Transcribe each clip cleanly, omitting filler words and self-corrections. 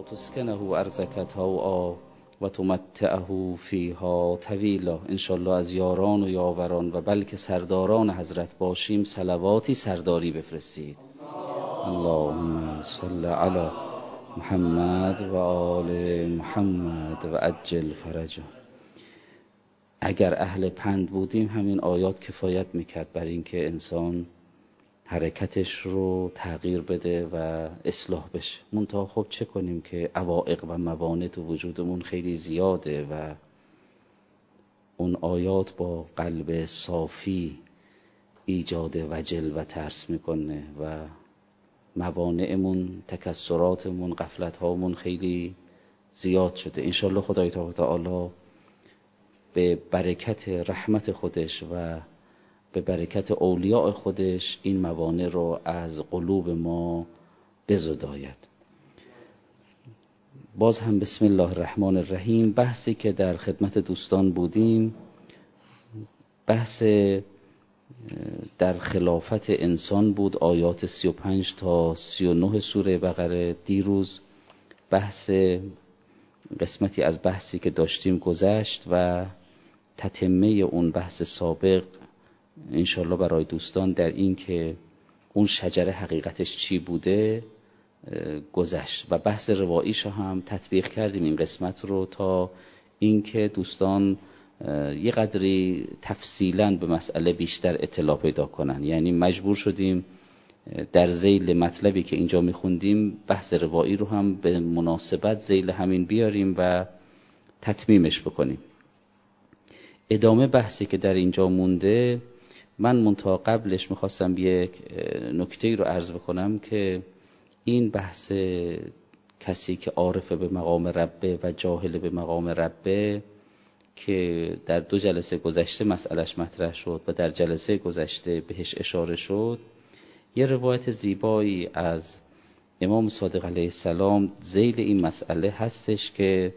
تسکنه ارضک طوعا و تمتعه فیها طویلا. انشالله از یاران و یاوران و بلکه سرداران حضرت باشیم صلواتی سرداری بفرستید. اللهم صل علی محمد و آل محمد و عجل فرجه. اگر اهل پند بودیم همین آیات کفایت میکرد بر این که انسان حرکتش رو تغییر بده و اصلاح بشه. منتها خب چه کنیم که عوائق و موانع تو وجودمون خیلی زیاده و اون آیات با قلب صافی ایجاد وجل و ترس میکنه و موانعمون، تکسراتمون، غفلتهامون خیلی زیاد شده. انشالله خدای تعالی به برکت رحمت خودش و به برکت اولیاء خودش این موانع رو از قلوب ما بزداید. باز هم بسم الله الرحمن الرحیم. بحثی که در خدمت دوستان بودیم بحث در خلافت انسان بود، آیات 35 تا 39 سوره بقره. دیروز بحث قسمتی از بحثی که داشتیم گذشت و تتمه اون بحث سابق انشالله برای دوستان در این که اون شجره حقیقتش چی بوده گذشت و بحث رواییش هم تطبیق کردیم این قسمت رو تا این که دوستان یه قدری تفصیلاً به مسئله بیشتر اطلاع پیدا کنن. یعنی مجبور شدیم در ذیل مطلبی که اینجا میخوندیم بحث روایی رو هم به مناسبت ذیل همین بیاریم و تتمیمش بکنیم. ادامه بحثی که در اینجا مونده، من منتها قبلش میخواستم یک نکته رو عرض بکنم که این بحث کسی که عارف به مقام ربه و جاهل به مقام ربه که در 2 جلسه گذشته مسئلهش مطرح شد و در جلسه گذشته بهش اشاره شد، یه روایت زیبایی از امام صادق علیه السلام ذیل این مسئله هستش که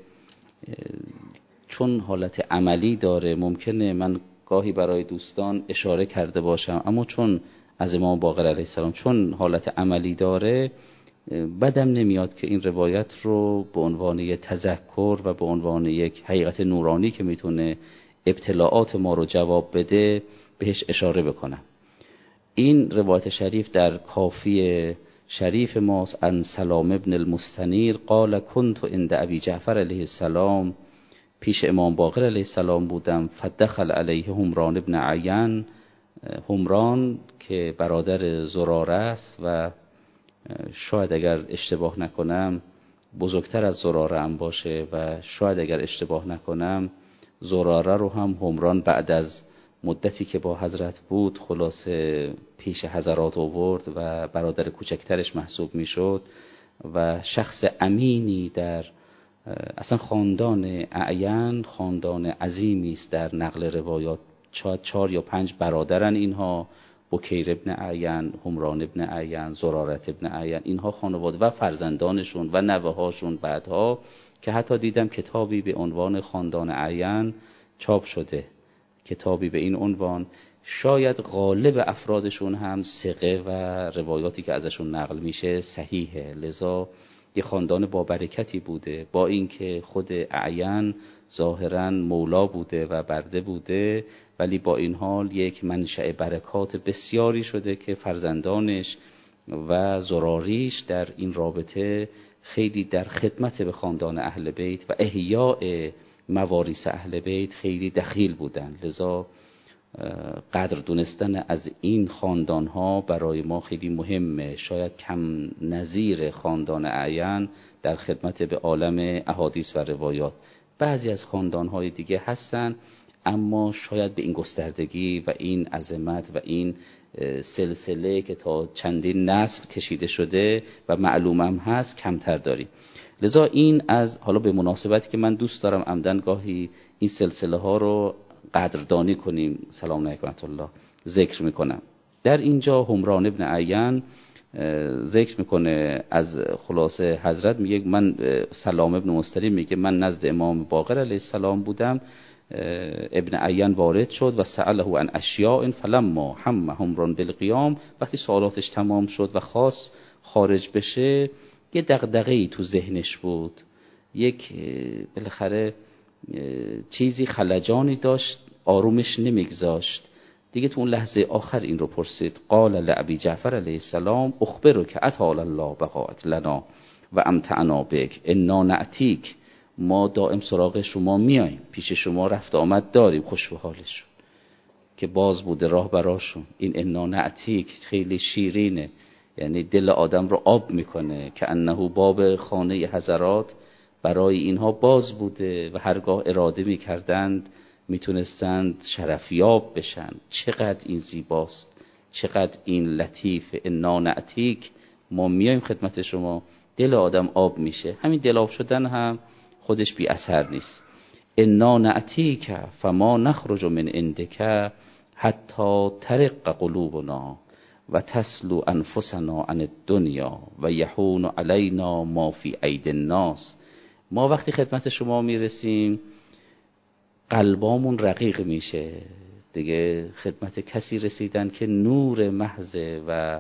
چون حالت عملی داره ممکنه من گاهی برای دوستان اشاره کرده باشم، اما چون از امام باقر علیه السلام چون حالت عملی داره بدم نمیاد که این روایت رو به عنوان یک تذکر و به عنوان یک حقیقت نورانی که میتونه ابتلاعات ما رو جواب بده بهش اشاره بکنم. این روایت شریف در کافی شریف ماست. ان سلام ابن المستنیر قال كنت عند ابی جعفر علیه السلام، پیش امام باقر علیه السلام بودم. فدخل علیه همران ابن عیان، همران که برادر زراره است و شاید اگر اشتباه نکنم بزرگتر از زراره هم باشه و شاید اگر اشتباه نکنم زراره رو هم همران بعد از مدتی که با حضرت بود خلاصه پیش حضرات آورد و برادر کوچکترش محسوب میشد و شخص امینی در اصلا خاندان اعیان خاندان عظیمی است در نقل روایات. 4 یا 5 برادرن اینها، بکیر ابن اعیان، همران ابن اعیان، زرارت ابن اعیان، اینها خانواده و فرزندانشون و نوه‌هاشون بعدها که حتی دیدم کتابی به عنوان خاندان اعیان چاپ شده، کتابی به این عنوان. شاید غالب افرادشون هم ثقه و روایاتی که ازشون نقل میشه صحیحه، لذا یه خاندان با برکتی بوده، با اینکه خود اعیان ظاهراً مولا بوده و برده بوده ولی با این حال یک منشأ برکات بسیاری شده که فرزندانش و زراریش در این رابطه خیلی در خدمت به خاندان اهل بیت و احیاء مواریث اهل بیت خیلی دخیل بودن. لذا قدر دونستن از این خاندان ها برای ما خیلی مهمه. شاید کم نظیر خاندان اعیان در خدمت به عالم احادیث و روایات. بعضی از خاندان های دیگه هستن اما شاید به این گستردگی و این عظمت و این سلسله که تا چندین نسل کشیده شده و معلوم هم هست کمتر داریم. لذا این از حالا به مناسبتی که من دوست دارم عمدن گاهی این سلسله ها رو قدردانی کنیم، سلام علیکم الله ذکر میکنم. در اینجا همران ابن عیان ذکر میکنه از خلاصه حضرت میگه من سلام ابن مستریم میگه من نزد امام باقر علیه السلام بودم، ابن عیان وارد شد و سأله عن اشیاء فلما همران بالقیام، وقتی سوالاتش تمام شد و خواست خارج بشه یه دغدغه‌ای تو ذهنش بود، یک بالاخره چیزی خلجانی داشت، آرومش نمیگذاشت. دیگه تو اون لحظه آخر این رو پرسید. قال لابی جعفر علیه السلام اخبرک اطال الله بقاءک لنا و امتعنا بک انا نأتیک. ما دائم سراغ شما میایم، پیش شما رفت آمد داریم. خوش به حالشون که باز بوده راه براشون. این انا نأتیک خیلی شیرینه، یعنی دل آدم رو آب میکنه که انه باب خانه حضرات برای اینها باز بوده و هرگاه اراده میکردند میتونستند شرفیاب بشن. چقدر این زیباست، چقدر این لطیف. انا نأتیک، ما میایم خدمت شما. دل آدم آب میشه. همین دل آب شدن هم خودش بی اثر نیست. انا نأتیک فما نخرج من عندک حتی ترق قلوبنا و تسلو انفسنا عن الدنیا و یهون علینا ما فی ایدی الناس. ما وقتی خدمت شما میرسیم قلبامون رقیق میشه. دیگه خدمت کسی رسیدن که نور محض و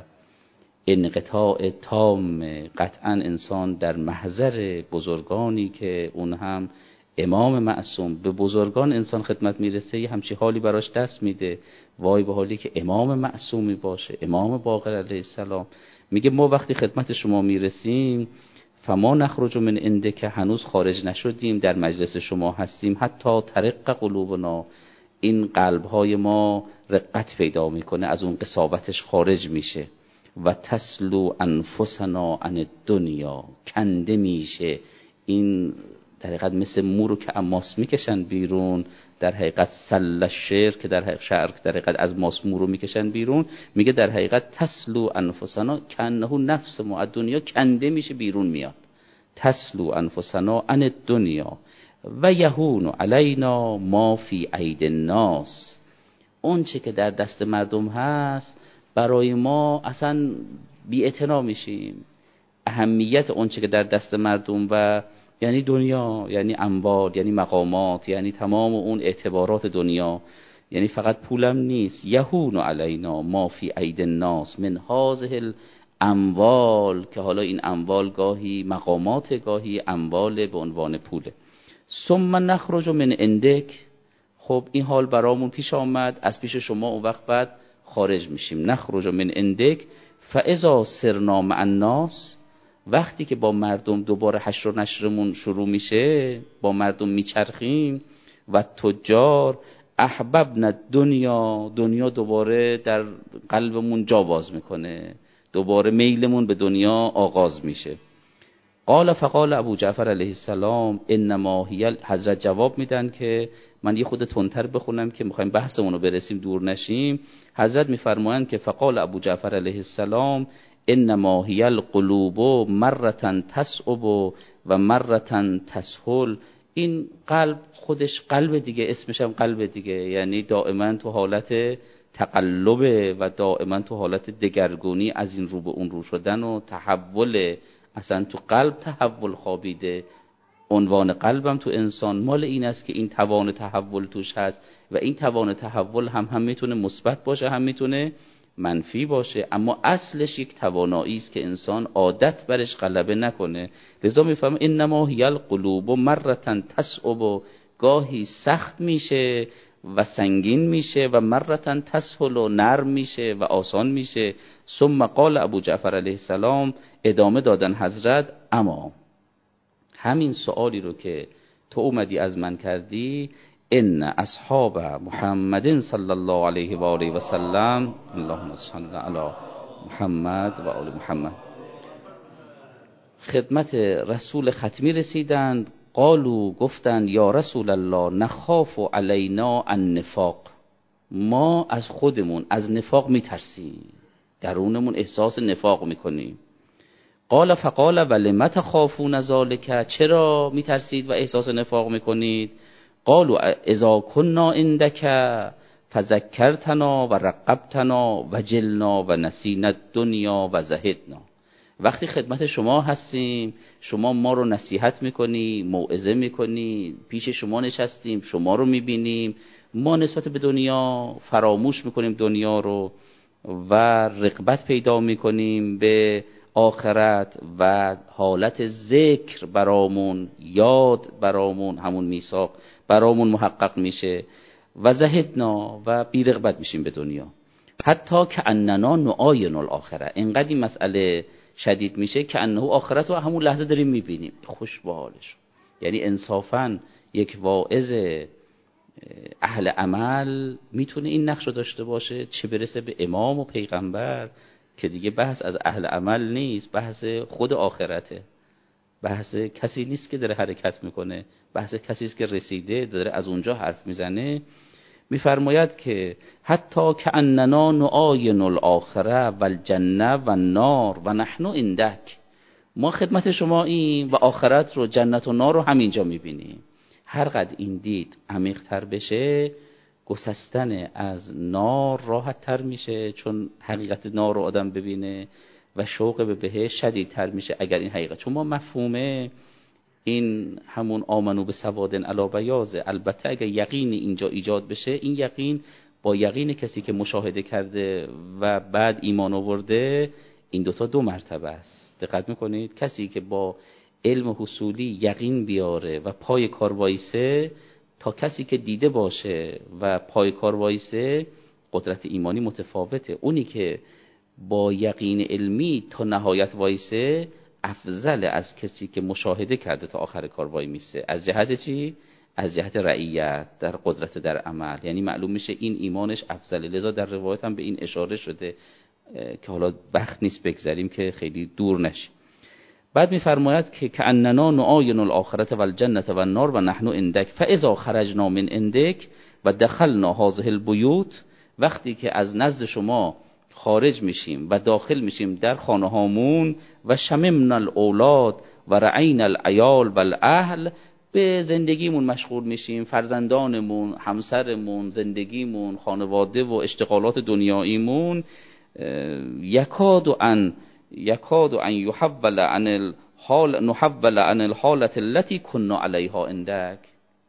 انقطاع تام. قطعا انسان در محضر بزرگانی که اون هم امام معصوم، به بزرگان انسان خدمت میرسه یه همچی حالی براش دست میده. وای به حالی که امام معصومی باشه، امام باقر علیه السلام. میگه ما وقتی خدمت شما میرسیم فما نخرج من عندک، هنوز خارج نشدیم، در مجلس شما هستیم. حتی ترق قلوبنا، این قلبهای ما رقت پیدا میکنه، از اون قساوتش خارج میشه. و تسلو انفسنا عن الدنیا، کنده میشه. این در حقیقت مثل مو رو که ماس میکشن بیرون، در حقیقت سل شعر که در حقیقت شعر که در حقیقت از ماس مو رو میکشن بیرون، میگه در حقیقت تسلو انفسنا کنه نفس ما دنیا کنده میشه بیرون میاد. تسلو انفسنا عن الدنیا و یهون علینا ما فی ایدی الناس. اون چه که در دست مردم هست برای ما اصلا بی‌اعتنا میشیم. اهمیت اون چه که در دست مردم و یعنی دنیا، یعنی اموال، یعنی مقامات، یعنی تمام اون اعتبارات دنیا، یعنی فقط پولم نیست. یهون علینا ما فی ایدی الناس من هذه الاموال، که حالا این اموال گاهی مقامات، گاهی اموال به عنوان پوله. ثم نخرج من عندک، خب این حال برامون پیش آمد، از پیش شما اون وقت بعد خارج میشیم. نخرج من عندک فاذا سرنا مع الناس، وقتی که با مردم دوباره حشر و نشرمون شروع میشه، با مردم میچرخیم. و تجار احببنا الدنیا، دنیا دوباره در قلبمون جا باز میکنه، دوباره میلمون به دنیا آغاز میشه. قال فقال ابو جعفر علیه السلام انما هی، حضرت جواب میدن که من یه خود تندتر بخونم که میخوایم بحثمون رو برسیم دور نشیم. حضرت میفرمایند که فقال ابو جعفر علیه السلام انما هی القلوب مرة تصعب و مرة تسهل. این قلب خودش قلب دیگه، اسمش هم قلب دیگه، یعنی دائما تو حالت تقلب و دائما تو حالت دگرگونی، از این رو به اون رو شدن و تحول. اصلا تو قلب تحول خوابیده. عنوان قلبم تو انسان مال این است که این توان تحول توش هست و این توان تحول هم میتونه مثبت باشه، هم میتونه منفی باشه، اما اصلش یک توانایی است که انسان عادت برش غلبه نکنه. لذا میفهمه انما هی القلوب مرة تصعب، گاهی سخت میشه و سنگین میشه و مرة تسهل و نرم میشه و آسان میشه. ثم قال ابو جعفر علیه السلام، ادامه دادن حضرت، اما همین سؤالی رو که تو اومدی از من کردی، ان اصحاب محمد صلی الله علیه و آله و سلم، اللهم صل علی محمد و آل محمد، خدمت رسول ختمی رسیدند. قالو، گفتند یا رسول الله نخاف علینا النفاق، ما از خودمون از نفاق میترسیم، درونمون احساس نفاق میکنیم. قال فقال ولم تخافون ذلک، چرا میترسید و احساس نفاق میکنید؟ قالوا اذا كنا عندك فذكرتنا و رقبتنا و جلنا و نسینا الدنیا و زهدنا. وقتی خدمت شما هستیم، شما ما رو نصیحت میکنی، موعظه میکنی، پیش شما نشستیم، شما رو میبینیم، ما نسبت به دنیا فراموش میکنیم دنیا رو و رغبت پیدا میکنیم به آخرت و حالت ذکر برامون، یاد برامون، همون میثاق برامون محقق میشه و زهدنا و بی‌رغبت میشیم به دنیا. حتی که اننا نعاین الاخره، اینقدر این مسئله شدید میشه که انه آخرت رو همون لحظه داریم میبینیم، خوش به حالش. یعنی انصافاً یک واعظ اهل عمل میتونه این نقش رو داشته باشه، چه برسه به امام و پیغمبر که دیگه بحث از اهل عمل نیست، بحث خود آخرته، بحث کسی نیست که داره حرکت میکنه، بحث کسی است که رسیده داره از اونجا حرف میزنه. میفرماید که حتی که اننا نعاین الاخره و الجنه و النار و نحن عندک، ما خدمت شما این و آخرت رو، جنت و نار رو همینجا میبینیم. هر قدر این دید عمیق تر بشه، گسستن از نار راحت تر میشه، چون حقیقت نار رو آدم ببینه و شوق به بهشت شدیدتر میشه اگر این حقیقت، چون ما مفهومه این همون آمنو به سوادن علی بیاضه. البته اگر یقین اینجا ایجاد بشه، این یقین با یقین کسی که مشاهده کرده و بعد ایمان آورده، این دوتا دو مرتبه است. دقت میکنید؟ کسی که با علم حصولی یقین بیاره و پای کار وایسه، تا کسی که دیده باشه و پای کار وایسه، قدرت ایمانی متفاوته. اونی که با یقین علمی تا نهایت وایسه افضل از کسی که مشاهده کرده تا آخر کار وای میسه. از جهت چی؟ از جهت رعیت در قدرت در عمل، یعنی معلوم میشه این ایمانش افضله. لذا در روایت هم به این اشاره شده که حالا وقت نیست بگذاریم که خیلی دور نشیم. بعد میفرماید که کأننا نعاین الاخرة و الجنة و النار و نحن عندک فاذا خرجنا من عندک و دخلنا هذه البیوت، وقتی که از نزد شما خارج میشیم و داخل میشیم در خانه هامون، و شممنا الاولاد و رعینا العیال و الاهل، به زندگیمون مشغول میشیم، فرزندانمون، همسرمون، زندگیمون، خانواده و اشتغالات دنیاییمون، یکاد ان یحول عن الحال، نحول عن الحالة التي كنا علیها عندک،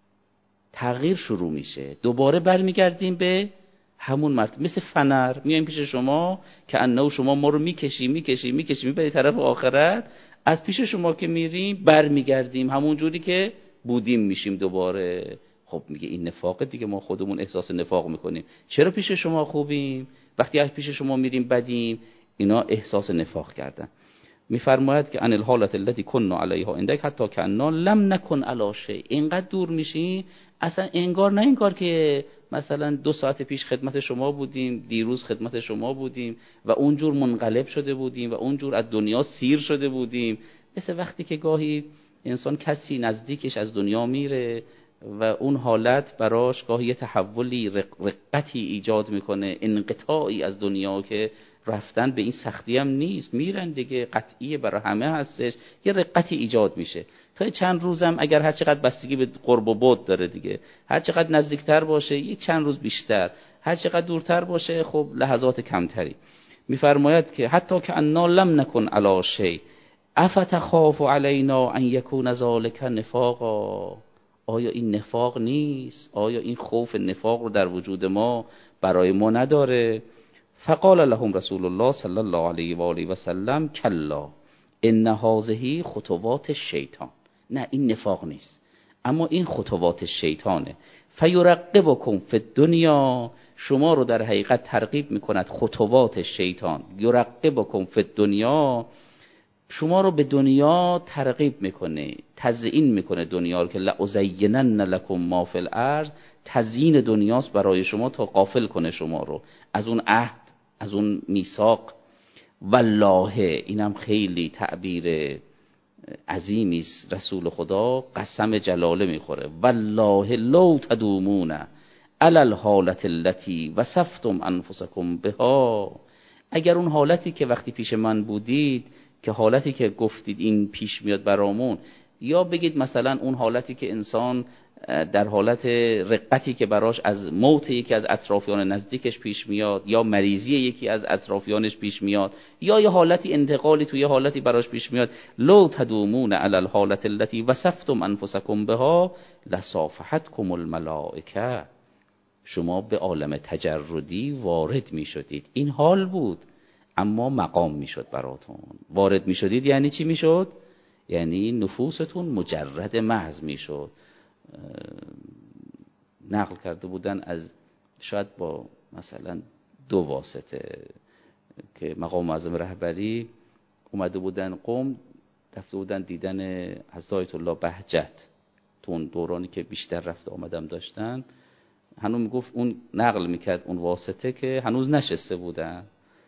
تغییر شروع میشه، دوباره برمیگردیم به همون مرتبه. مثل فنر میایم پیش شما که انه شما ما رو میکشی به طرف آخرت، از پیش شما که میریم برمیگردیم همون جوری که بودیم میشیم دوباره. خب میگه این نفاقه دیگه، ما خودمون احساس نفاق میکنیم. چرا پیش شما خوبیم وقتی از پیش شما میریم بدیم؟ اینا احساس نفاق کردن. میفرماید که ان الحالة التي كنا علیها عندک حتی کأننا لم نکن علی شیء، اینقدر دور میشی اصلا انگار که مثلا 2 ساعت پیش خدمت شما بودیم، دیروز خدمت شما بودیم و اونجور منقلب شده بودیم و اونجور از دنیا سیر شده بودیم. مثل وقتی که گاهی انسان کسی نزدیکش از دنیا میره و اون حالت براش گاهی تحولی، رقتی ایجاد میکنه، انقطاعی از دنیا که رفتن به این سختی هم نیست، میرن دیگه، قطعیه برای همه هستش، یه رقتی ایجاد میشه. تا چند روزم اگر هر چقدر بستگی به قرب و بعد داره دیگه، هر چقدر نزدیکتر باشه یه چند روز بیشتر، هر چقدر دورتر باشه خب لحظات کمتری. میفرماید که حتی که انا لم نکن علی شیء افتخاف علینا ان یکون ذلک نفاقا، آیا این نفاق نیست؟ آیا این خوف نفاق رو در وجود ما برای ما نداره؟ فقال لهم رسول الله صلی الله علیه و آله و سلم کلا ان هذه خطوات الشیطان، نه این نفاق نیست، اما این خطوات شیطانه. فیرقبکم فی الدنیا، شما رو در حقیقت ترغیب میکند خطوات شیطان. یرقبکم فی الدنیا، شما رو به دنیا ترغیب میکنه، تزیین میکنه دنیا رو، که لازینن لکم ما فی الارض، تزیین دنیاست برای شما تا غافل کنه شما رو از اون عهد، از اون میثاق. والله، اینم خیلی تعبیر عظیمی است، رسول خدا قسم جلاله میخوره، والله لو تدومون علی الحالة التي وصفتم انفسکم بها، اگر اون حالتی که وقتی پیش من بودید، که حالتی که گفتید این پیش میاد برامون، یا بگید مثلا اون حالتی که انسان در حالت رقتی که براش از موت یکی از اطرافیان نزدیکش پیش میاد، یا مریضی یکی از اطرافیانش پیش میاد، یا یه حالتی انتقالی توی یه حالتی براش پیش میاد، لو تدومون علی الحالة التي وصفتم انفسکم بها لصافحتکم الملائکه، شما به عالم تجردی وارد میشدید. این حال بود، اما مقام میشد براتون. وارد میشدید یعنی چی میشد؟ یعنی نفوستون مجرد محض میشد. نقل کرده بودن از شاید با مثلا 2 واسطه که مقام معظم رهبری اومده بودن قم، رفته بودن دیدن حضرت آیت الله بهجت تو اون دورانی که بیشتر رفته آمدم داشتن. هنوز میگفت اون نقل میکرد اون واسطه که هنوز نشسته بودن.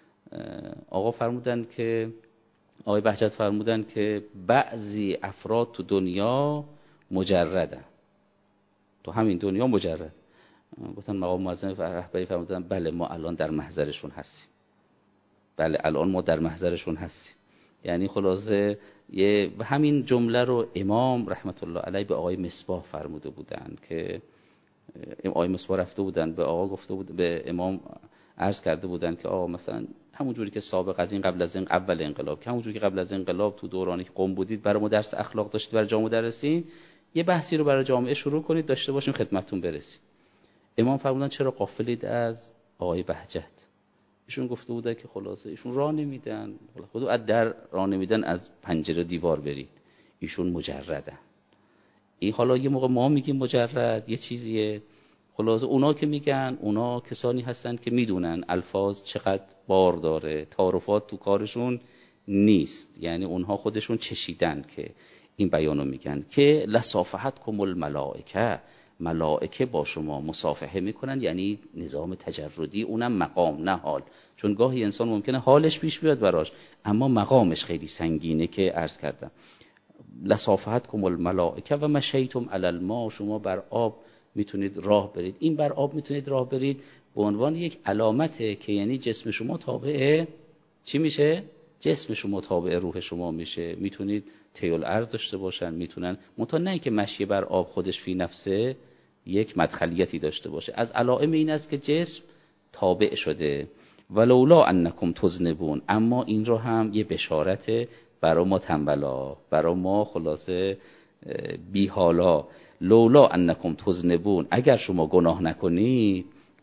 آقا فرمودن که آقای بهجت فرمودن که بعضی افراد تو دنیا مجردن، تو همین دنیا مجرد. گفتن مقام معظم رهبری فرمودن بله ما الان در محضرشون هستیم، بله الان ما در محضرشون هستیم. یعنی خلاصه و همین جمله رو امام رحمت الله علیه به آقای مصباح فرموده بودن که آقای مصباح رفته بودن به آقا گفته بود، به امام عرض کرده بودن که آقا مثلا همون جوری که سابق از این قبل از این اول انقلاب که همون جوری که قبل از انقلاب تو دورانی که قم بودید برای ما درس اخلاق داشتید برای جامعه مدرسین، یه بحثی رو برای جامعه شروع کنید داشته باشیم خدمتتون برسیم. امام فرمودن چرا غافلید از آقای بهجت؟ ایشون گفته بوده که خلاصه ایشون راه نمیدن، خودو از در راه نمیدن از پنجره دیوار برید، ایشون مجردن. این حالا یه موقع ما میگیم مجرد یه چیزیه، خلاصه اونا که میگن اونا کسانی هستن که میدونن الفاظ چقدر بار داره، تعارفات تو کارشون نیست. یعنی اونها خودشون چشیدن که این بیانو میگن که لصافحتکم الملائکه، ملائکه با شما مصافحه میکنن، یعنی نظام تجردی، اونم مقام نه حال. چون گاهی انسان ممکنه حالش پیش بیاد براش اما مقامش خیلی سنگینه که عرض کردم. لصافحتکم الملائکه و مشیتم علی الماء، شما بر آب میتونید راه برید. این بر آب میتونید راه برید به عنوان یک علامته که یعنی جسم شما تابع چی میشه؟ جسم شما تابع روح شما میشه. میتونید طیل ارض داشته باشن، میتونن منتها نه که مشی بر آب خودش فی نفسه یک مدخلیتی داشته باشه. از علائم این است که جسم تابع شده. ولولا انکم تذنبون، اما این رو هم یه بشارت برای ما تنبلا، برای ما خلاصه بی حالا. لولا انکم تذنبون، اگر شما گناه نکنید،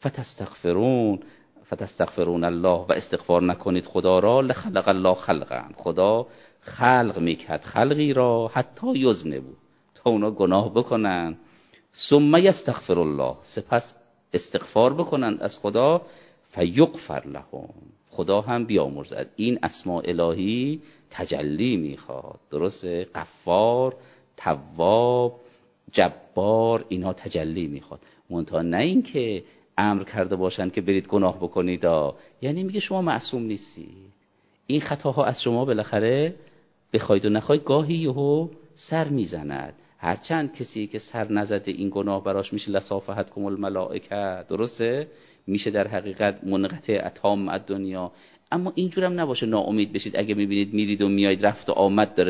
فتستغفرون الله، و استغفار نکنید خدا را، لخلق الله خلقا، خدا خلق میکرد خلقی را، حتی یذنبوا، تا اونا گناه بکنن، ثم یستغفر الله، سپس استغفار بکنن از خدا، فیغفر لهم، خدا هم بیامرزد. این اسماء الهی تجلی میخواد، درسته؟ غفار، تواب، جبار، اینها تجلی میخواد. منتها نه این که امر کرده باشن که برید گناه بکنید. یعنی میگه شما معصوم نیستید، این خطاها از شما بالاخره بخواید و نخواید گاهی یهو سر میزند. هرچند کسی که سر نزده این گناه براش میشه لصافحتکم الملائکه، درسته؟ میشه در حقیقت منقطع تام دنیا. اما اینجورم نباشه ناامید بشید اگه میبینید میرید و میایید رفت و آمد داره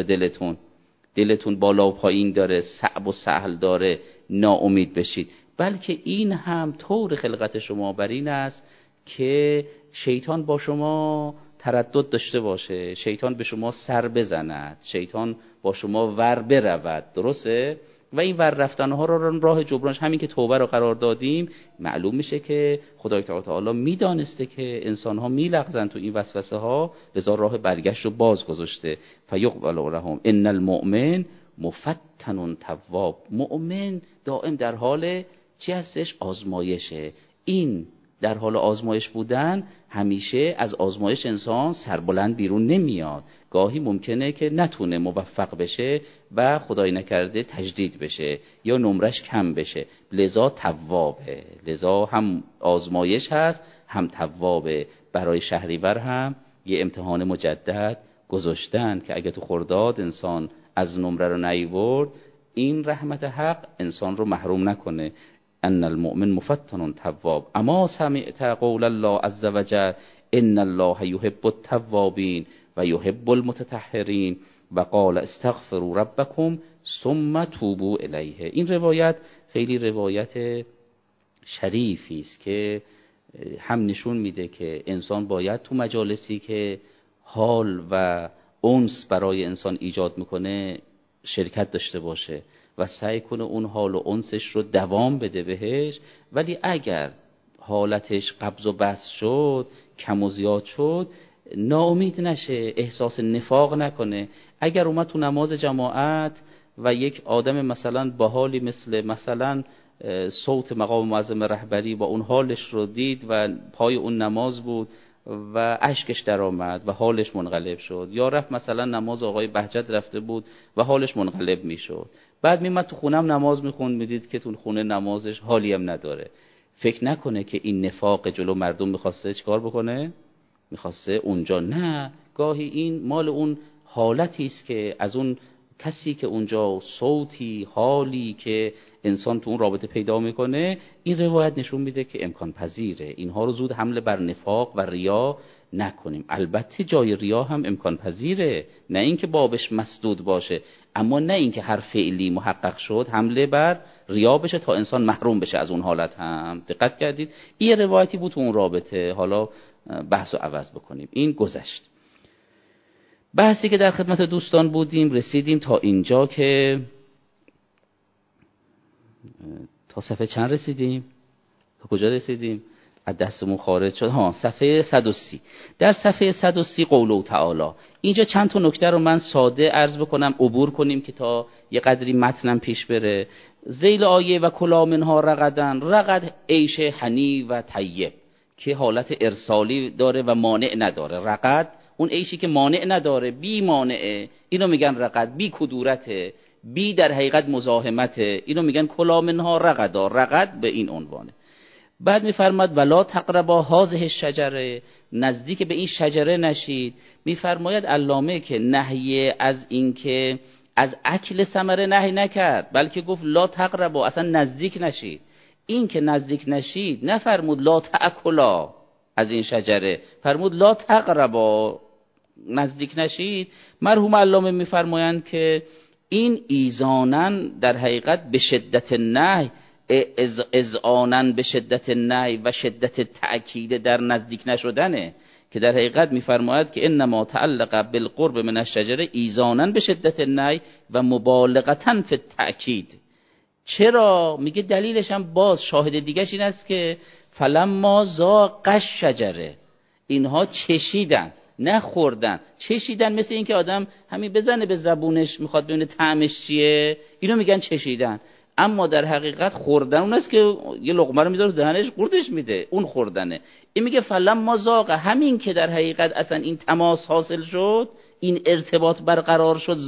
دلتون بالا و پایین داره، صعب و سهل داره، ناامید بشید. بلکه این هم طور خلقت شما بر این است که شیطان با شما تردد داشته باشه، شیطان به شما سر بزند، شیطان با شما ور برود، درسته؟ و این ور رفتنها را راه جبرانش همین که توبه رو قرار دادیم. معلوم میشه که خدای تعالی میدانسته که انسانها میلغزن تو این وسوسه ها، لذا راه برگشت رو باز گذاشته. فیقبل لهم ان المؤمن مفتن تواب، مؤمن دائم در حال چی هستش؟ آزمایشه. این در حال آزمایش بودن، همیشه از آزمایش انسان سربلند بیرون نمیاد. گاهی ممکنه که نتونه موفق بشه و خدای نکرده تجدید بشه یا نمرش کم بشه، لذا توابه. لذا هم آزمایش هست هم توابه. برای شهریور هم یه امتحان مجدد گذاشتن که اگه تو خرداد انسان از نمره رو نیورد، این رحمت حق انسان رو محروم نکنه. ان المؤمن مفتن تواب. اما سمعت قول الله عز وجل ان الله يحب التوابین و يحب المتطهرین و قال استغفروا ربکم ثم توبوا الیه. این روایت خیلی روایت شریفی است که هم نشون میده که انسان باید تو مجالسی که حال و انس برای انسان ایجاد میکنه شرکت داشته باشه و سعی کنه اون حال و انسش رو دوام بده بهش. ولی اگر حالتش قبض و بسط شد، کم و زیاد شد، ناامید نشه، احساس نفاق نکنه. اگر اومد تو نماز جماعت و یک آدم مثلا باحالی مثلا صوت مقام معظم رهبری با اون حالش رو دید و پای اون نماز بود و اشکش در آمد و حالش منقلب شد، یا رفت مثلا نماز آقای بهجت رفته بود و حالش منقلب میشد، بعد میمد تو خونم نماز میخوند، میدید که تو خونه نمازش حالی هم نداره، فکر نکنه که این نفاق جلو مردم میخواسته چیکار بکنه، میخواسته اونجا. نه، گاهی این مال اون حالتی است که از اون کسی که اونجا صوتی، حالی که انسان تو اون رابطه پیدا میکنه، این روایت نشون میده که امکان پذیره. اینها رو زود حمله بر نفاق و ریا نکنیم. البته جای ریا هم امکان پذیره، نه اینکه بابش مسدود باشه، اما نه اینکه هر فعلی محقق شد حمله بر ریا بشه تا انسان محروم بشه از اون حالت هم. دقت کردید؟ این روایتی بود تو اون رابطه. حالا بحثو عوض بکنیم. این گذشت. بحثی که در خدمت دوستان بودیم رسیدیم تا اینجا که تا صفحه چند رسیدیم؟ تا کجا رسیدیم؟ از دستمون خارج شد. صفحه 130. در صفحه 130 قوله تعالی. اینجا چند تا نکته رو من ساده عرض بکنم، عبور کنیم که تا یه قدری متنم پیش بره. ذیل آیه و کلا منها رغدن، رغد عیش هنی و طیب که حالت ارسالی داره و مانع نداره. رغد اون عیشی که مانع نداره، بی مانعه، اینو میگن رغد، بی کدورته، بی در حقیقت مزاحمته، اینو میگن کلا منها رغدا. رغد به این عنوانه. بعد میفرماد ولا تقربا هذه الشجره، نزدیک به این شجره نشید. میفرماید علامه که نهی از این که از اکل ثمره نهی نکرد، بلکه گفت لا تقربا، اصلا نزدیک نشید. این که نزدیک نشید نفرمود لا تأکلا از این شجره، فرمود لا تقربا، نزدیک نشید. مرحوم علامه میفرمایند که این ایزانن در حقیقت به شدت نهی، اذعانن به شدت نهی و شدت تأکید در نزدیک نشدنه، که در حقیقت میفرماید که انما تعلق بالقرب من الشجره ایزانن به شدت نهی و مبالغتن فی التأکید. چرا؟ میگه دلیلش هم باز شاهد دیگهش این است که فلما ذاق الشجره، اینها چشیدن نه خوردن. چشیدن مثل این که آدم همین بزنه به زبونش میخواد ببینه طعمش چیه، اینو میگن چشیدن. اما در حقیقت خوردن اون است که یه لقمه رو میذاره دهنش قورتش میده، اون خوردنه. این میگه فلما ذاق، همین که در حقیقت اصلا این تماس حاصل شد، این ارتباط برقرار شد.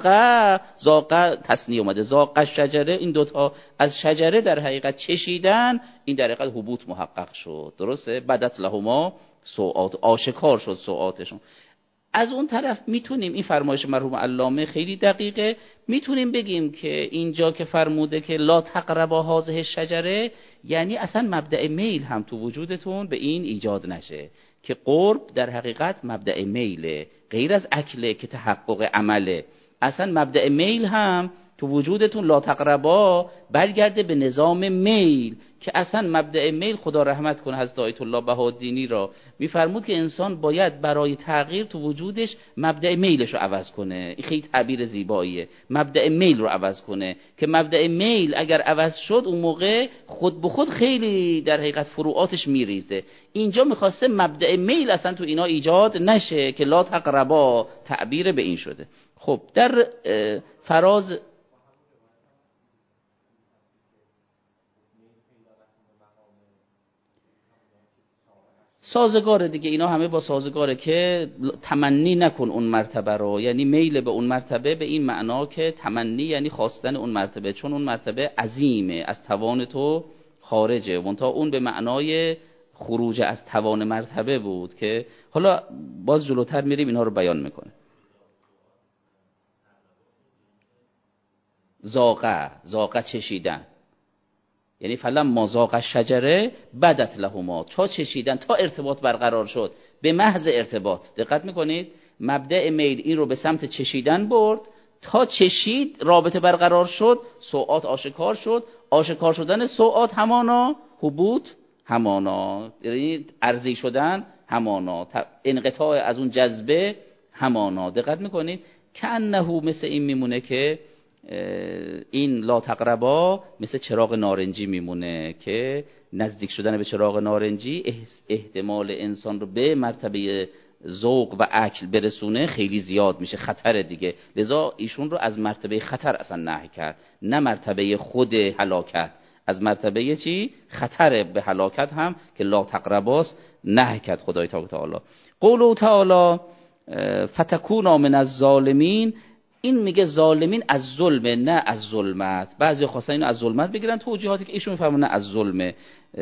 ذاق تثنیه اومده، ذاق شجره، این دوتا از شجره در حقیقت چشیدن، این در حقیقت حبوط محقق شد. درسته؟ بدت لهما سوءات، آشکار شد سوءاتشون. از اون طرف میتونیم، این فرمایش مرحوم علامه خیلی دقیقه، میتونیم بگیم که اینجا که فرموده که لا تقربا هذه الشجره، یعنی اصلا مبدأ میل هم تو وجودتون به این ایجاد نشه که قرب در حقیقت مبدأ میله، غیر از اکله که تحقق عمله. اصلا مبدأ میل هم تو وجودتون لا تقربا برگرده به نظام میل، که اصلا مبدأ میل، خدا رحمت کنه حضرت آیت الله بهاءالدینی را، میفرمود که انسان باید برای تغییر تو وجودش مبدأ میلش رو عوض کنه. این خیلی تعبیر زیباییه، مبدأ میل رو عوض کنه، که مبدأ میل اگر عوض شد اون موقع خود به خود خیلی در حقیقت فروعاتش میریزه. اینجا میخواسته مبدأ میل اصلا تو اینا ایجاد نشه که لا تقربا تعبیر به این شده. خب در فراز سازگاره دیگه، اینا همه با سازگاره که تمنی نکن اون مرتبه رو، یعنی میل به اون مرتبه به این معنا که تمنی یعنی خواستن اون مرتبه، چون اون مرتبه عظیمه، از توان تو خارجه. منتها اون به معنای خروج از توان مرتبه بود که حالا باز جلوتر میریم اینها رو بیان میکنه. ذاقه چشیدن، یعنی فلما ذاق الشجره بدت لهما، تا چشیدن، تا ارتباط برقرار شد، به محض ارتباط. دقت میکنید؟ مبدأ میل این رو به سمت چشیدن برد، تا چشید رابطه برقرار شد، سوءات آشکار شد، آشکار شدن سوءات همانا حبوط، همانا یعنی عرضی شدن، همانا انقطاع از اون جذبه، همانا. دقت میکنید؟ کأنه مثل این میمونه که این لا تقربا مثل چراغ نارنجی میمونه که نزدیک شدن به چراغ نارنجی احتمال انسان رو به مرتبه ذوق و اکل برسونه خیلی زیاد میشه، خطر دیگه. لذا ایشون رو از مرتبه خطر اصلا نهی کرد، نه مرتبه خود هلاکت، از مرتبه چی؟ خطر به هلاکت هم که لا تقرباست نهی کرد خدای تعالی. قوله تعالی فتکونا من الظالمین، این میگه ظالمین از ظلم نه از ظلمت. بعضی خواستن اینو از ظلمت بگیرن، توجیهاتی که ایشون میفرمایند نه از ظلمه.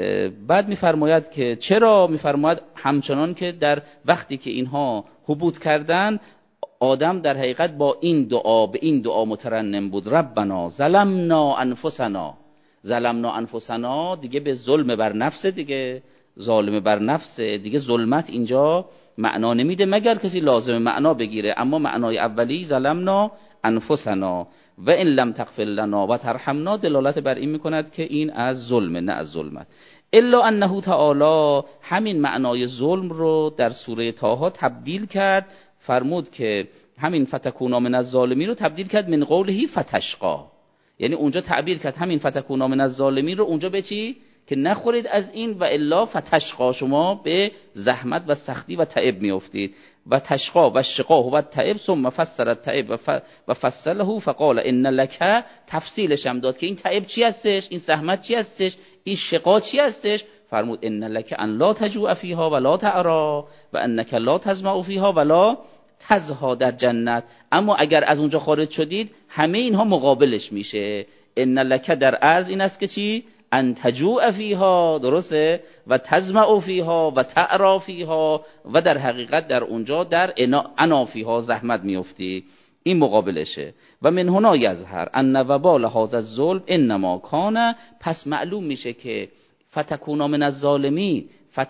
بعد میفرماید که چرا؟ میفرماید همچنان که در وقتی که اینها هبوط کردن آدم در حقیقت با این دعا به این دعا مترنم بود، ربنا ظلمنا انفسنا. ظلمنا انفسنا دیگه به ظلم بر نفس دیگه، ظالم بر نفس دیگه. ظلمت اینجا معنا نمیده مگر کسی لازم معنا بگیره، اما معنای اولی ظلمنا انفسنا و ان لم تغفر لنا و ترحمنا دلالت بر این میکند که این از ظلم نه از ظلمت. الا انه تعالی همین معنای ظلم رو در سوره طه تبدیل کرد، فرمود که همین فتکونا من الظالمین رو تبدیل کرد من قوله فتشقا، یعنی اونجا تعبیر کرد همین فتکونا من الظالمین رو اونجا به چی؟ که نخورید از این و الا فتشقا، شما به زحمت و سختی و تعب میافتید. و تشقا و شقا و تعب، ثم فسر التعب و فصله فقال ان لک، تفصیلش هم داد که این تعب چی هستش، این زحمت چی هستش، این شقا چی هستش. فرمود ان لک ان لا تجوع فیها ولا تعرا و انک لا تظمأ فیها ولا تزها در جنت. اما اگر از اونجا خارج شدید همه اینها مقابلش میشه. ان لک در عرض این است که چی؟ ان تجوع فیها، درسته، و تظمأ فیها و تعرا فیها، و در حقیقت در اونجا در انا فیها زحمت میفتی، این مقابلشه. و من هنا یظهر ان وبال هذا الظلم انما کان، پس معلوم میشه که فتکونا من الظالمین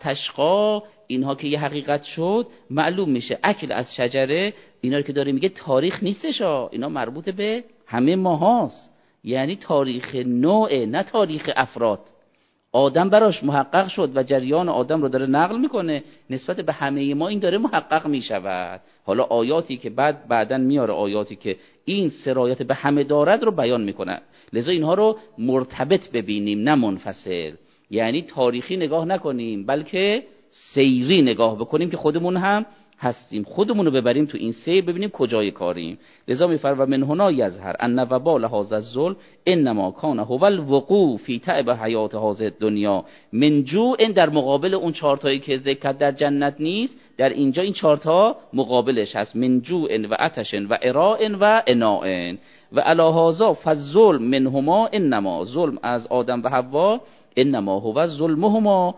فتشقا، اینها که یه حقیقت شد معلوم میشه اکل از شجره، اینا رو که داره میگه تاریخ نیستش، اینا مربوط به همه ما هاست، یعنی تاریخ نوع نه تاریخ افراد. آدم براش محقق شد و جریان آدم رو داره نقل میکنه، نسبت به همه ما این داره محقق میشود. حالا آیاتی که بعداً میاره، آیاتی که این سرایت به همه دارد رو بیان میکنه. لذا اینها رو مرتبط ببینیم نه منفصل، یعنی تاریخی نگاه نکنیم بلکه سیری نگاه بکنیم که خودمون هم هستیم، خودمون رو ببریم تو این سیر ببینیم کجای کاریم. لذا میفرماید و من هنا یظهر ان وبال هذا الظلم انما کان هو الوقوع فی تعب حیات هذه الدنیا من جوع، در مقابل اون چهار تایی که ذکر در جنت نیست، در اینجا این چهار تا مقابلش هست، من جوع و عطش و عراء و اناء و علی هذا فالظلم منهما، انما ظلم از آدم و حوا انما هو ظلمهما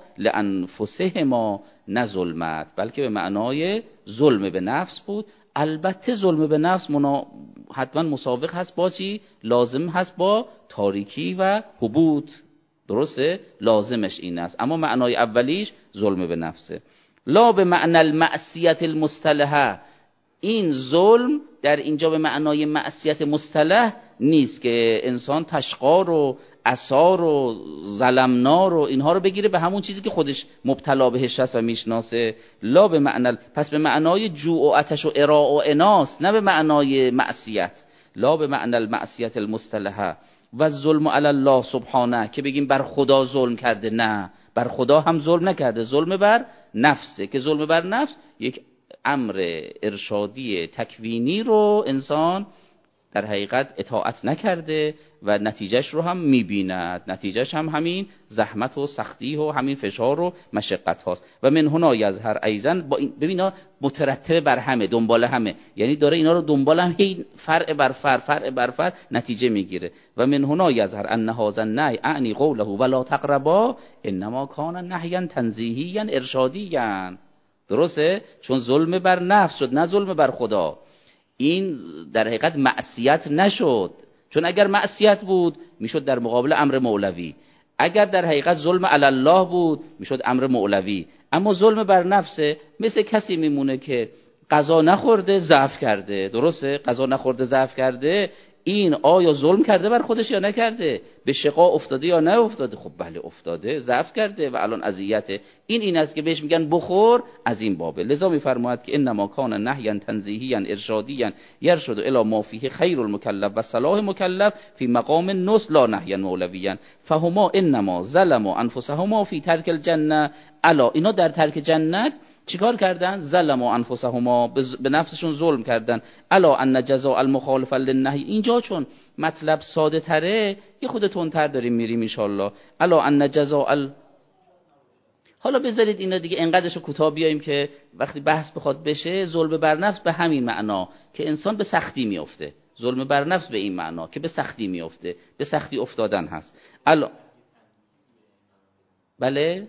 لانفسهما، نه ظلمت بلکه به معنای ظلم به نفس بود. البته ظلم به نفس حتما مسابق هست با چی؟ لازم هست با تاریکی و هبوط، درسته؟ لازمش این است، اما معنای اولیش ظلم به نفسه. لا به معنی المعصیت المصطلحه، این ظلم در اینجا به معنای معصیت مصطلح نیست که انسان تشقا رو، عصا رو، ظلمنا رو، اینها رو بگیره به همون چیزی که خودش مبتلا بهش هست و میشناسه. لا به معنی، پس به معنای جوع و عطش و عراء و اناس، نه به معنای معصیت. لا به معنی المعصیت المصطلحه و ظلم علی الله سبحانه، که بگیم بر خدا ظلم کرده، نه، بر خدا هم ظلم نکرده، ظلم بر نفسه، که ظلم بر نفس یک امر ارشادی تکوینی رو انسان در حقیقت اطاعت نکرده و نتیجهش رو هم میبیند، نتیجهش هم همین زحمت و سختی و همین فشار و مشقت هاست. و من هنا یظهر ایضا، با این ببینا مترتب بر همه، دنبال همه، یعنی داره اینا رو دنبال هم هی فرع بر فرع، فرع بر فرع نتیجه میگیره. و من هنا یظهر ان هذا النهی اعنی قوله ولا تقربا انما کان نهیا تنزیهیا ارشادیا، درسته؟ چون ظلم بر نفس شد نه ظلم بر خدا، این در حقیقت معصیت نشد، چون اگر معصیت بود میشد در مقابل امر مولوی، اگر در حقیقت ظلم علی الله بود میشد امر مولوی. اما ظلم بر نفسه، مثل کسی میمونه که غذا نخورده ضعف کرده، درسته؟ غذا نخورده ضعف کرده، این آیا ظلم کرده بر خودش یا نکرده؟ به شقا افتاده یا نه افتاده؟ خب بله افتاده، ضعف کرده و الان اذیته. این است که بهش میگن بخور، از این بابه. لذا میفرماید که انما کان نهیا تنزیهیا ارشادیا یرشد الی ما فیه خیر المکلف و صلاح مکلف فی مقام النصح لا نهیا مولویا فهما انما ظلموا انفسهما فی ترک الجنه، الا اینا در ترک جنت چیکار کردن؟ ظلموا انفسهما، به نفسشون ظلم کردن. الا ان جزاء المخالف للنهی، اینجا چون مطلب ساده تره یه خود تندتر داریم میریم ان شاء الله. الا ان جزاء حالا بذارید اینا دیگه انقدرشو کوتاه بیایم که وقتی بحث بخواد بشه، ظلم بر نفس به همین معنا که انسان به سختی میفته، ظلم بر نفس به این معنا که به سختی میفته، به سختی افتادن هست. بله،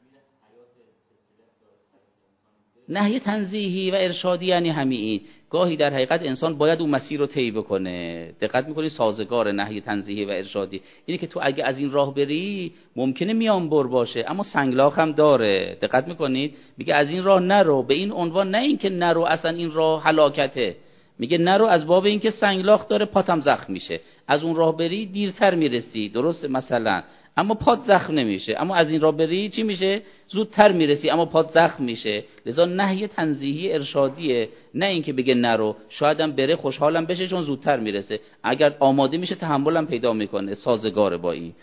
نهی تنزیهی و ارشادی یعنی همین. گاهی در حقیقت انسان باید اون مسیر رو طی بکنه. دقت میکنی سازگار نهی تنزیهی و ارشادی اینه که تو اگه از این راه بری ممکنه میان بر باشه اما سنگلاخ هم داره. دقت میکنید میگه از این راه نرو، به این عنوان، نه این که نرو اصلا این راه هلاکته، میگه نرو از باب این که سنگلاخ داره پاتم زخم میشه، از اون راه بری دیرتر میرسی، درسته مثلا، اما پات زخم نمیشه، اما از این راه بری چی میشه؟ زودتر میرسی اما پات زخم میشه. لذا نهی تنزیهی ارشادیه، نه اینکه بگه نرو، شایدم بره خوشحالم بشه چون زودتر میرسه، اگر آماده میشه تحملم پیدا میکنه، سازگاره با این.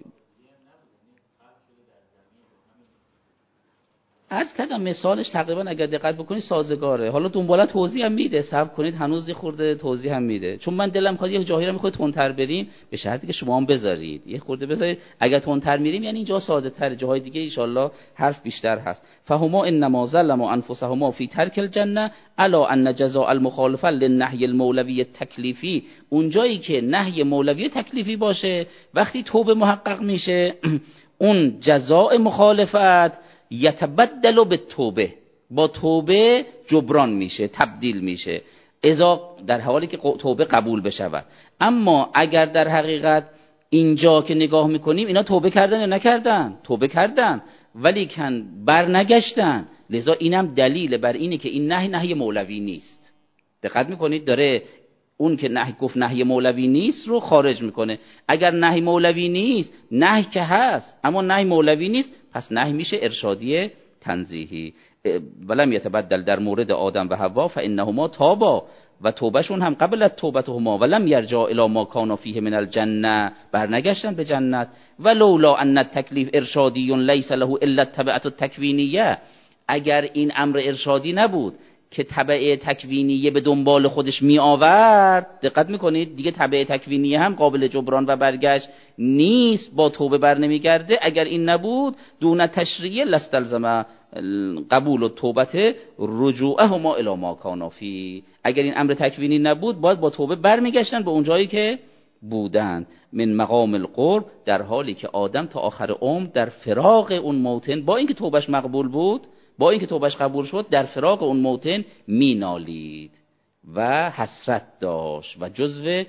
عرض کردم مثالش تقریبا اگر دقت بکنید سازگاره. حالا دنباله توضیح هم میده، صبر کنید هنوز یه خورده توضیح هم میده، چون من دلم میخواد یه جایی رو میخواد تندتر بریم، به شرطی که شما هم بذارید یه خورده بذارید. اگر تندتر میریم یعنی اینجا ساده تر، جاهای دیگه ان شاء الله حرف بیشتر هست. فهما انما ظلموا انفسهما فی ترک الجنه الا ان جزاء المخالفه للنهی المولوی التکلیفی. اونجایی که نهی مولوی تکلیفی باشه، وقتی توبه محقق میشه اون جزاء مخالفت یتبدل به توبه، با توبه جبران میشه، تبدیل میشه، اذا در حالی که توبه قبول بشود. اما اگر در حقیقت اینجا که نگاه میکنیم اینا توبه کردن یا نکردن؟ توبه کردن ولی کن بر نگشتن. لذا اینم دلیل بر اینه که این نهی مولوی نیست. دقت میکنید داره اون که نهی گفت نهی مولوی نیست رو خارج میکنه. اگر نهی مولوی نیست، نهی که هست اما نهی مولوی نیست، پس نهی میشه ارشادی تنزیهی. ولم یتبدل در مورد آدم و حوا فانهما تابا، و توبهشون هم قبل از توبتهما ولم یرجع الی ما کان فیه من الجنه، برنگشتن به جنت. ولولا ان التکلیف ارشادی لیس له الا التبعه التکوینیه، اگر این امر ارشادی نبود که تبعه تکوینیه به دنبال خودش می آورد، دقت میکنید دیگه تبعه تکوینیه هم قابل جبران و برگشت نیست، با توبه بر نمیگرده. اگر این نبود دون تشریع لستلزم قبول و توبت رجوعهما الی ما کانا فی، اگر این امر تکوینی نبود باید با توبه برمیگشتن به اون جایی که بودند. من مقام القرب، در حالی که آدم تا آخر عمر در فراق اون موطن، با اینکه توبهش مقبول بود، با اینکه توبهش قبول شد، در فراق اون موطن مینالید و حسرت داشت و جزو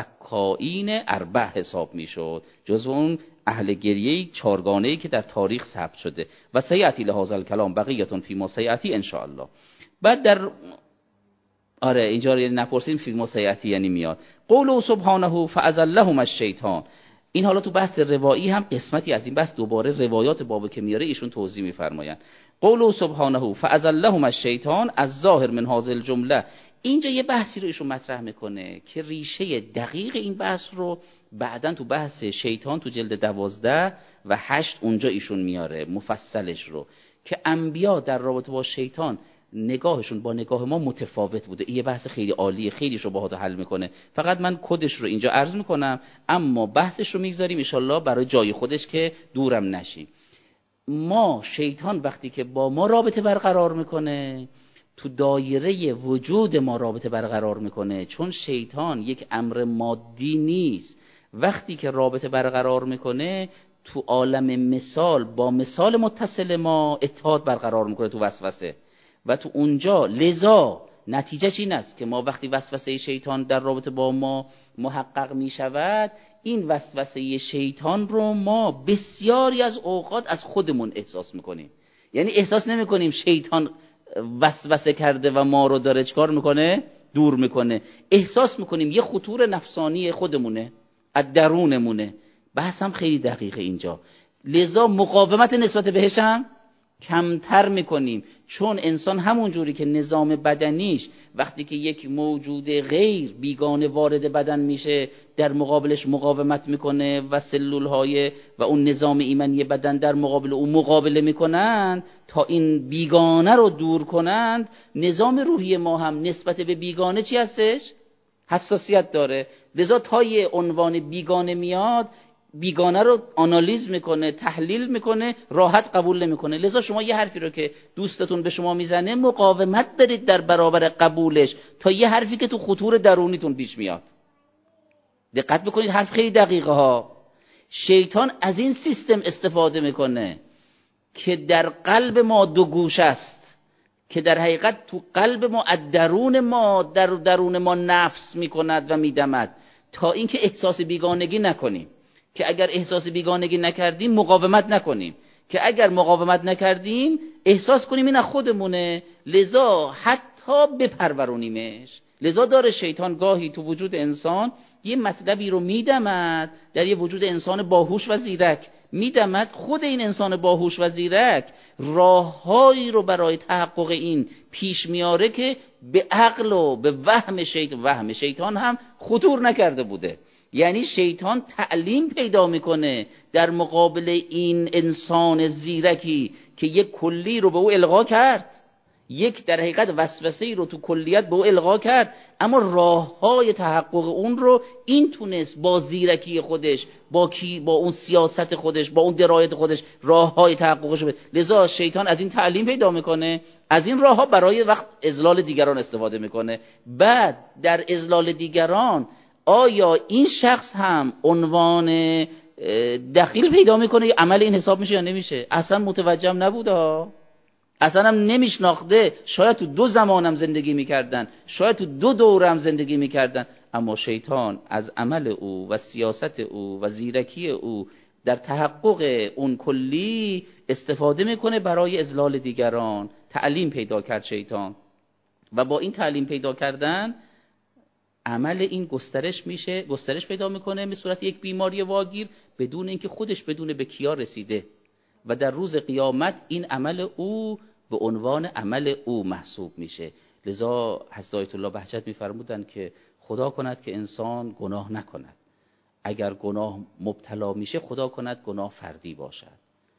بکائین اربع حساب میشد، جزو اون اهل گریه چارگانه‌ای که در تاریخ ثبت شده. و سیاتی لهذا الکلام بقیتون فی ما سیاتی ان شاء الله. بعد در اینجا رو نپرسیم فی ما سیاتی یعنی میاد قوله سبحانه فازلهم الشیطان. این حالا تو بحث روایی هم قسمتی از این بحث دوباره روایات باب که میاره ایشون توضیح میفرمایند. قوله سبحانه فازلهم الشیطان الظاهر من هذه الجمله، اینجا یه بحثی رو ایشون مطرح میکنه که ریشه دقیق این بحث رو بعدن تو بحث شیطان تو جلد 12 و 8 اونجا ایشون میاره مفصلش رو، که انبیا در رابطه با شیطان نگاهشون با نگاه ما متفاوت بوده. این یه بحث خیلی عالیه، خیلی شبهات رو حل میکنه. فقط من کدش رو اینجا عرض میکنم اما بحثش رو میگذاریم ان شاء الله برای جای خودش که دورم نشیم. ما شیطان وقتی که با ما رابطه برقرار میکنه تو دایره وجود ما رابطه برقرار میکنه، چون شیطان یک امر مادی نیست. وقتی که رابطه برقرار میکنه تو عالم مثال با مثال متصل ما اتحاد برقرار میکنه تو وسوسه، و تو اونجا لذا نتیجهش این است که ما وقتی وسوسه شیطان در رابطه با ما محقق می شود، این وسوسه شیطان رو ما بسیاری از اوقات از خودمون احساس میکنیم. یعنی احساس نمی کنیم شیطان وسوسه کرده و ما رو داره چکار میکنه؟ دور میکنه. احساس میکنیم یه خطور نفسانی خودمونه، از درونمونه. بحث هم خیلی دقیقه اینجا. لذا مقاومت نسبت بهش هم کمتر میکنیم. چون انسان همون جوری که نظام بدنیش وقتی که یک موجود غیر بیگانه وارد بدن میشه در مقابلش مقاومت میکنه و سلولهای و اون نظام ایمنی بدن در مقابل اون مقابله میکنن تا این بیگانه رو دور کنند، نظام روحی ما هم نسبت به بیگانه چی هستش؟ حساسیت داره. لذا تا یه عنوان بیگانه میاد، بیگانه رو آنالیز میکنه، تحلیل میکنه، راحت قبول نمیکنه. لذا شما یه حرفی رو که دوستتون به شما میزنه مقاومت دارید در برابر قبولش تا یه حرفی که تو خطور درونیتون پیش میاد. دقت بکنید، حرف خیلی دقیقه ها. شیطان از این سیستم استفاده میکنه که در قلب ما دو گوش است، که در حقیقت تو قلب ما از درون ما در درون ما نفس میکند و میدمد تا اینکه احساس بیگانگی نکنیم. که اگر احساس بیگانگی نکردیم مقاومت نکنیم، که اگر مقاومت نکردیم احساس کنیم این از خودمونه، لذا حتی بپرورونیمش. لذا داره شیطان گاهی تو وجود انسان یه مطلبی رو میدمد، در یه وجود انسان باهوش و زیرک میدمد. خود این انسان باهوش و زیرک راههایی رو برای تحقق این پیش میاره که به عقل و به وهم شیطان هم خطور نکرده بوده. یعنی شیطان تعلیم پیدا میکنه در مقابل این انسان زیرکی که یک کلی رو به او القا کرد، یک در حقیقت وسوسه‌ای رو تو کلیت به او القا کرد، اما راههای تحقق اون رو این تونست با زیرکی خودش، با اون سیاست خودش، با اون درایت خودش راههای تحققش بده. لذا شیطان از این تعلیم پیدا میکنه، از این راهها برای وقت اضلال دیگران استفاده میکنه. بعد در اضلال دیگران آیا این شخص هم عنوان دخیل پیدا میکنه یا عمل این حساب میشه یا نمیشه؟ اصلا متوجه نبوده، اصلا هم نمیشناخته. شاید تو دو زمانم زندگی میکردن، شاید تو دو دورم زندگی میکردن، اما شیطان از عمل او و سیاست او و زیرکی او در تحقق اون کلی استفاده میکنه برای اضلال دیگران. تعلیم پیدا کرد شیطان و با این تعلیم پیدا کردن عمل این گسترش پیدا میکنه به صورت یک بیماری واگیر بدون اینکه خودش بدونه به کیا رسیده. و در روز قیامت این عمل او به عنوان عمل او محسوب میشه. لذا حضرت آیت الله بهجت میفرمودن که خدا کند که انسان گناه نکند. اگر گناه مبتلا میشه خدا کند گناه فردی باشد.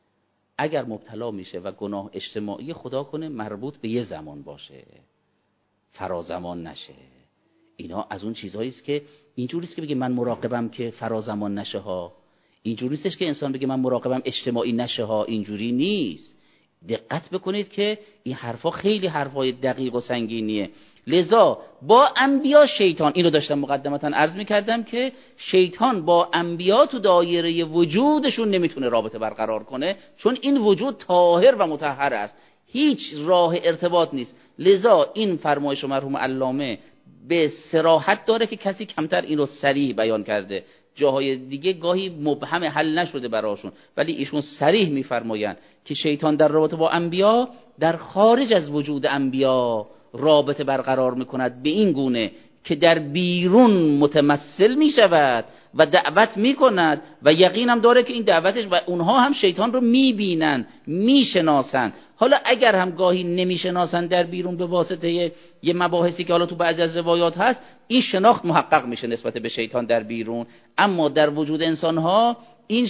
اگر مبتلا میشه و گناه اجتماعی خدا کنه مربوط به یه زمان باشه، فرازمان نشه. اینا از اون چیزهایی است که اینجوریست که بگه من مراقبم که فرازمان نشه ها، اینجوری نیستش که انسان بگه من مراقبم اجتماعی نشه ها، اینجوری نیست. دقت بکنید که این حرفا خیلی حرفای دقیق و سنگینیه. لذا با انبیا شیطان، اینو داشتم مقدمتا عرض میکردم که شیطان با انبیا تو دایره وجودشون نمیتونه رابطه برقرار کنه، چون این وجود طاهر و مطهر است، هیچ راه ارتباط نیست. لذا این فرمایش مرحوم علامه به صراحت داره که کسی کمتر این رو صریح بیان کرده. جاهای دیگه گاهی مبهم حل نشده براشون، ولی ایشون صریح میفرمایند که شیطان در رابطه با انبیا در خارج از وجود انبیا رابطه برقرار میکند به این گونه که در بیرون متمثل میشود و دعوت میکند و یقین هم داره که این دعوتش و اونها هم شیطان رو میبینن، میشناسن. حالا اگر هم گاهی نمیشناسن در بیرون به واسطه یه مباحثی که حالا تو بعضی از روایات هست، این شناخت محقق میشه نسبت به شیطان در بیرون. اما در وجود انسانها این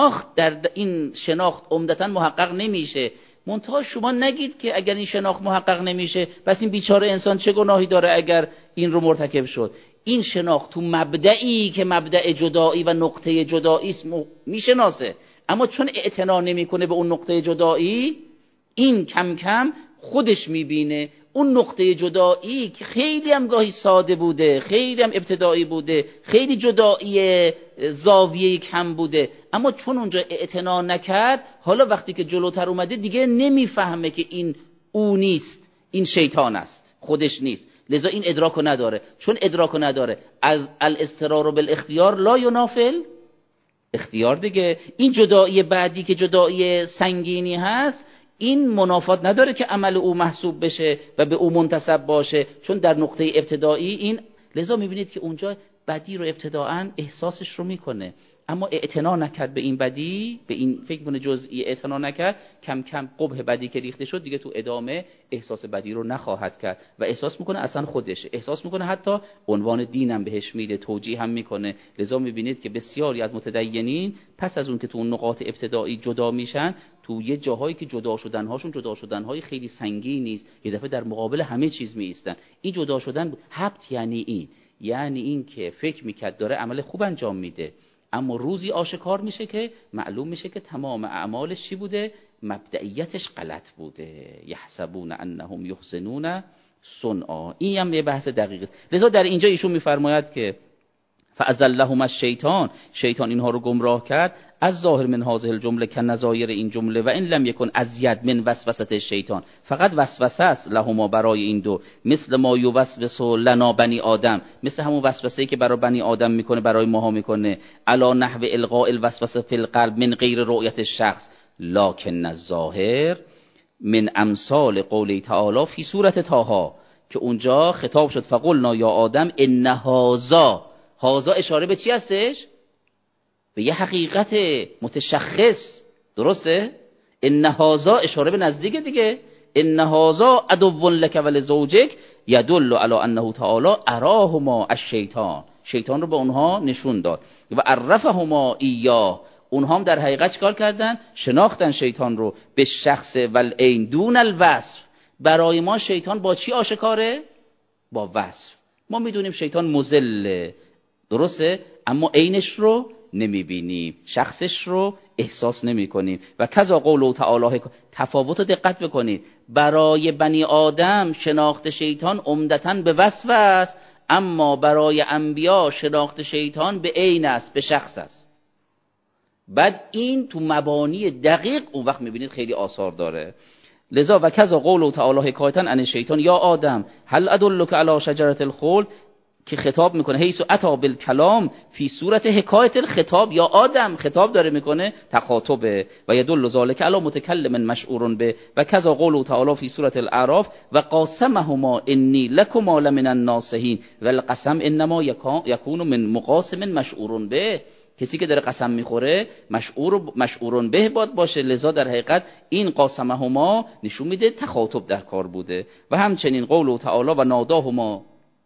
شناخت عمدتاً محقق نمیشه. منتها شما نگید که اگر این شناخت محقق نمیشه پس این بیچاره انسان چه گناهی داره اگر این رو مرتکب شد. این شناخت تو مبدئی که مبدأ جدایی و نقطه جدایی است میشناسه، اما چون اعتنا نمیکنه به اون نقطه جدایی، این کم کم خودش میبینه اون نقطه جدایی که خیلی هم گاهی ساده بوده، خیلی هم ابتدایی بوده، خیلی جدایی زاویه کم بوده، اما چون اونجا اعتنا نکرد، حالا وقتی که جلوتر اومده دیگه نمیفهمه که این او نیست، این شیطان است، خودش نیست. لذا این ادراکو نداره. چون ادراکو نداره، از الاضطرار بالاختیار لا ینافل اختیار دیگه. این جدایی بعدی که جدایی سنگینی هست، این منافات نداره که عمل او محسوب بشه و به او منتسب باشه، چون در نقطه ابتدایی این. لذا میبینید که اونجا بدی رو ابتداعاً احساسش رو میکنه، اما اعتنا نکرد به این بدی، به این فکر کنه جزئی اعتنا نکرد، کم کم قبح بدی که ریخته شد دیگه تو ادامه احساس بدی رو نخواهد کرد و احساس میکنه اصلا خودشه، احساس میکنه حتی عنوان دینم بهش میده، توجیه هم میکنه. لذا میبینید که بسیاری از متدینین پس از اون که تو اون نقاط ابتدایی جدا میشن، تو یه جاهایی که جدا شدنهای خیلی سنگین نیست، یه دفعه در مقابل همه چیز می ایستن. این جدا شدن حبط یعنی این که فکر میکرد داره عمل خوب انجام میده، اما روزی آشکار میشه که معلوم میشه که تمام اعمالش چی بوده؟ مبدئیتش غلط بوده. یحسبون انهم یحسنون صنعا. این هم یه بحث دقیق است. لذا در اینجا ایشون میفرماید که فازلهم الشیطان، شیطان اینها رو گمراه کرد، از ظاهر من هذه الجمله که نظایر این جمله و این لم یکن ازید من وسوسه شیطان، فقط وسوسه است لهما برای این دو، مثل ما یوسوس لنا بنی آدم، مثل همون وسوسه‌ای که برای بنی آدم میکنه برای ماها میکنه، علی نحو القاء الوسوسه فی القلب من غیر رؤیت الشخص، لکن الظاهر من امثال قوله تعالی فی سوره طه، که اونجا خطاب شد فقلنا یا آدم ان هازا اشاره به چی هستش؟ به یه حقیقت متشخص، درسته؟ ان هازا اشاره به نزدیک دیگه، ان هازا عدو لک ولزوجک یدل علی انه تعالی اراهما الشیطان، شیطان رو به اونها نشون داد و عرفهما ایاه، اونها هم در حقیقت چیکار کردن؟ شناختن شیطان رو به شخص والعین دون الوصف. برای ما شیطان با چی آشکاره؟ با وصف. ما میدونیم شیطان مضله، درسته؟ اما عینش رو نمیبینیم، شخصش رو احساس نمی کنیم. و کذا قوله تعالی، تفاوت رو دقت بکنید، برای بنی آدم شناخت شیطان عمدتاً به وصف است، اما برای انبیا شناخت شیطان به عین است، به شخص است. بعد این تو مبانی دقیق اون وقت میبینید خیلی آثار داره. لذا و کذا قوله تعالی حکایتاً عن شیطان یا آدم هل ادلک علی شجرة الخلد، که خطاب میکنه حیث اتی بالکلام فی صورت حکایت الخطاب، یا آدم خطاب داره میکنه، تخاطبه. و یدل ذلک علی متکلم مشعور به. و کذا قوله تعالی فی سوره الاعراف و قاسمهما انی لکما لمن الناصحین و القسم انما یکون من مقاسم مشعور به، کسی که داره قسم میخوره مشعور به باشه. لذا در حقیقت این قاسمهما نشون میده تخاطب در کار بوده. و همچنین قوله تعالی و ناداهما.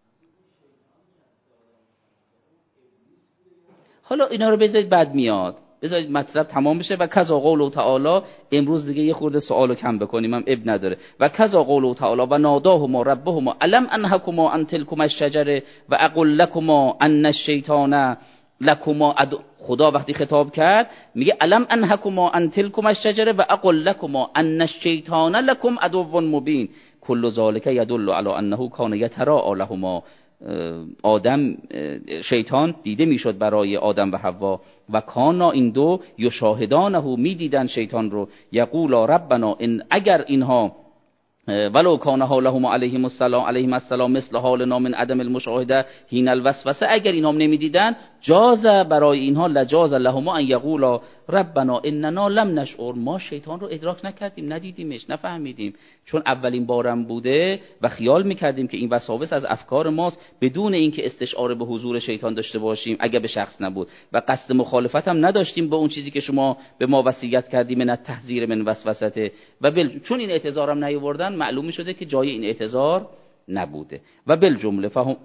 حالا اینا رو بذارید بعد میاد، بذارید مطلب تمام بشه. و کذا قوله تعالی، امروز دیگه یه خورده سوالو کم بکنیم هم اب نداره. و کذا قوله تعالی و ناداهما ربهما الم انهکما عن تلکما الشجره و اقل لکما ان الشیطان لکما خدا وقتی خطاب کرد میگه الم انهکما عن تلکما الشجره و اقل لکما ان الشیطان لکم عدو مبین، کل ذلک یدل علی انه کان یتراءى لهما. آدم شیطان دیده میشد برای آدم و حوا، و کانا این دو یشاهدانه میدیدن شیطان رو، یقولا ربنا ان، اگر اینها ولو کان حالهما علیهم السلام مثل حالنا من عدم المشاهده حین الوسوسه، اگر اینها نمیدیدن جاز برای اینها لجاز لهما ان یقولا ربنا اننا لم نشعر، ما شیطان رو ادراک نکردیم، ندیدیمش، نفهمیدیم، چون اولین بارم بوده و خیال میکردیم که این وساوس از افکار ماست، بدون اینکه استشعار به حضور شیطان داشته باشیم اگر به شخص نبود، و قصد مخالفت هم نداشتیم با اون چیزی که شما به ما وصیت کردیم من التحذیر من وسوسته. و چون این اعتذارم نیاوردن معلوم شده که جای این اعتذار نبوده. و بالجمله فهم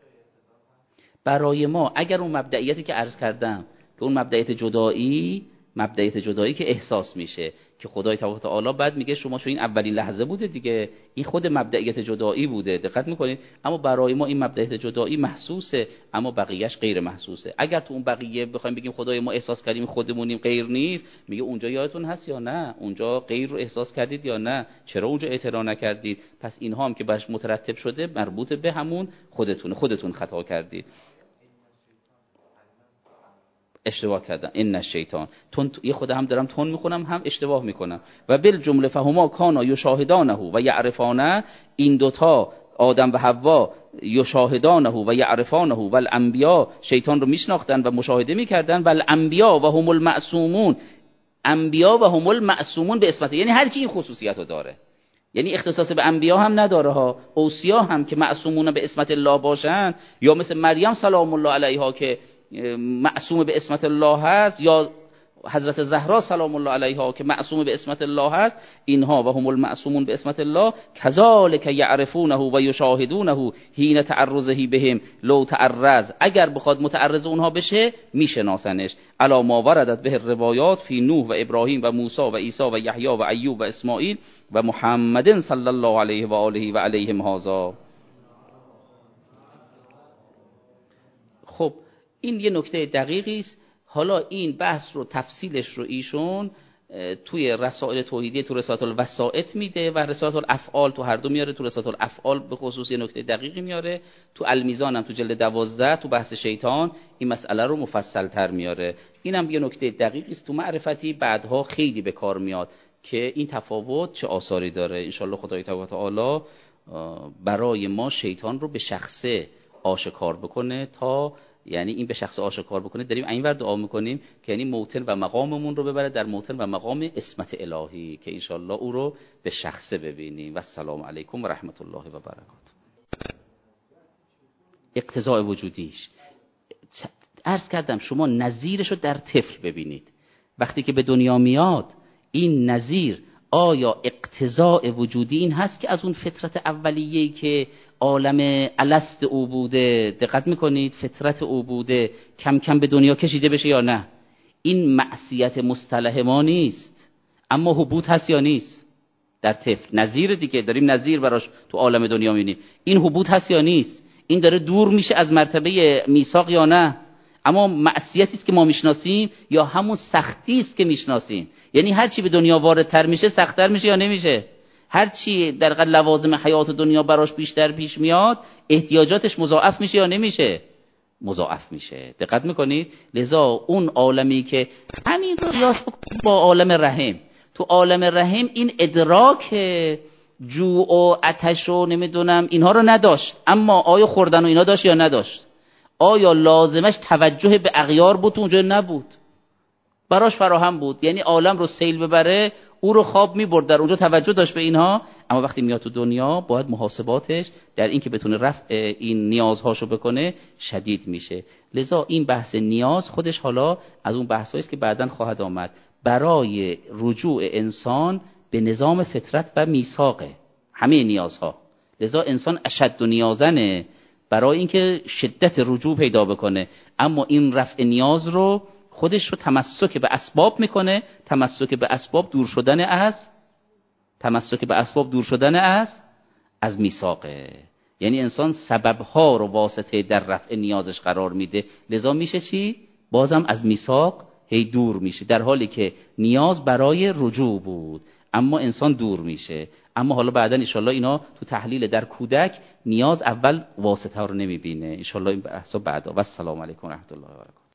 برای ما اگر اون مبدئیاتی که عرض کردم، که اون مبدئیت جدایی که احساس میشه که خدای تبارک و تعالی بعد میگه شما چون این اولین لحظه بوده دیگه، این خود مبدئیت جدایی بوده، دقت میکنید، اما برای ما این مبدئیت جدایی محسوسه اما بقیهش غیر محسوسه. اگر تو اون بقیه بخوایم بگیم خدای ما احساس کردیم خودمونیم غیر نیست، میگه اونجا یادتون هست یا نه؟ اونجا غیر رو احساس کردید یا نه؟ چرا اونجا اعتراض نکردید؟ پس اینها هم که باش مترتب شده مربوط به همون خودتون خطا کردید، اشتباه کردن. این الشیطان یه خود هم دارم تون میخونم هم اشتباه میکنم. و بالجمله فهما کانا یشاهدانه و یعرفانه، این دوتا آدم و حوا یشاهدانه و یعرفانه و الانبیا شیطان رو میشناختن و مشاهده میکردن، و الانبیا و هم المعصومون، انبیا و هم المعصومون به اسمت، یعنی هر کی این خصوصیت رو داره، یعنی اختصاص به انبیا هم نداره ها. اوصیا هم که معصومون به عصمت الله باشن، یا مثل مریم سلام الله علیها که معصوم به عصمت الله هست، یا حضرت زهرا سلام الله علیها که معصوم به عصمت الله هست، اینها و هم المعصومون به عصمت الله کذالک یعرفونه و یشاهدونه حین تعرضه بهم لو تعرض، اگر بخواد متعرض اونها بشه میشناسنش. الا ما وردت به روایات فی نوح و ابراهیم و موسی و عیسی و یحیی و ایوب و اسماعیل و محمد صلی الله علیه و آله و علیهم هذا. خب این یه نکته دقیقی است. حالا این بحث رو تفصیلش رو ایشون توی رسائل توحیدی تو رسالت الوسائط میده و رسالت الافعال تو هر دو میاره. تو رسالت الافعال به خصوص یه نکته دقیقی میاره، تو المیزان هم تو جلد 12 تو بحث شیطان این مسئله رو مفصل تر میاره. اینم یه نکته دقیقی است تو معرفتی، بعدها خیلی به کار میاد که این تفاوت چه آثاری داره. انشالله خدای تعالی برای ما شیطان رو به شخصه آشکار بکنه، تا یعنی این به شخص آشکار بکنه داریم اینور دعا میکنیم که یعنی موطن و مقاممون رو ببره در موطن و مقام عصمت الهی، که انشالله او رو به شخصه ببینیم. و السلام علیکم و رحمت الله و برکاته. اقتضاء وجودیش عرض کردم، شما نظیرش رو در طفل ببینید. وقتی که به دنیا میاد این نظیر آیا اقتضاء وجودی این هست که از اون فطرت اولیه‌ای که عالم الست او بوده، دقت میکنید فطرت او بوده، کم کم به دنیا کشیده بشه یا نه؟ این معصیت مصطلح ما نیست، اما حبوط هست یا نیست؟ در طفل نظیر دیگه داریم نظیر براش تو عالم دنیا میبینیم، این حبوط هست یا نیست؟ این داره دور میشه از مرتبه میثاق یا نه؟ اما معصیتی است که ما میشناسیم یا همون سختی است که میشناسیم؟ یعنی هر چی به دنیا واردتر میشه سخت‌تر میشه یا نمیشه؟ هر چی در لوازم حیات دنیا براش بیشتر پیش میاد احتیاجاتش مضاعف میشه یا نمیشه؟ مضاعف میشه. دقت میکنید؟ لذا اون عالمی که همین رو قیاس با عالم رحم، تو عالم رحم این ادراک جوع و عطش و نمیدونم اینها رو نداشت، اما آیا خوردن و اینا داشت یا نداشت؟ آیا لازمش توجه به اغیار بود؟ تو اونجا نبود، براش فراهم بود. یعنی عالم رو سیل ببره او رو خواب میبرد، در اونجا توجه داشت به اینها. اما وقتی میاد تو دنیا باید محاسباتش در این که بتونه رفع این نیازهاشو بکنه شدید میشه. لذا این بحث نیاز خودش حالا از اون بحثایی است که بعداً خواهد آمد برای رجوع انسان به نظام فطرت و میثاقه همه نیازها. لذا انسان اشد نیازنه برای اینکه شدت رجوع پیدا بکنه، اما این رفع نیاز رو خودش رو تمسک به اسباب میکنه. تمسک به اسباب دور شدن از میثاقه. یعنی انسان سببها رو واسطه در رفع نیازش قرار میده، لذا میشه چی؟ بازم از میثاق هی دور میشه، در حالی که نیاز برای رجوع بود اما انسان دور میشه. اما حالا بعدا انشالله اینا تو تحلیل در کودک نیاز اول واسطه رو نمیبینه. انشالله این بحثا بعدا. و السلام علیکم و رحمت الله و برکاته.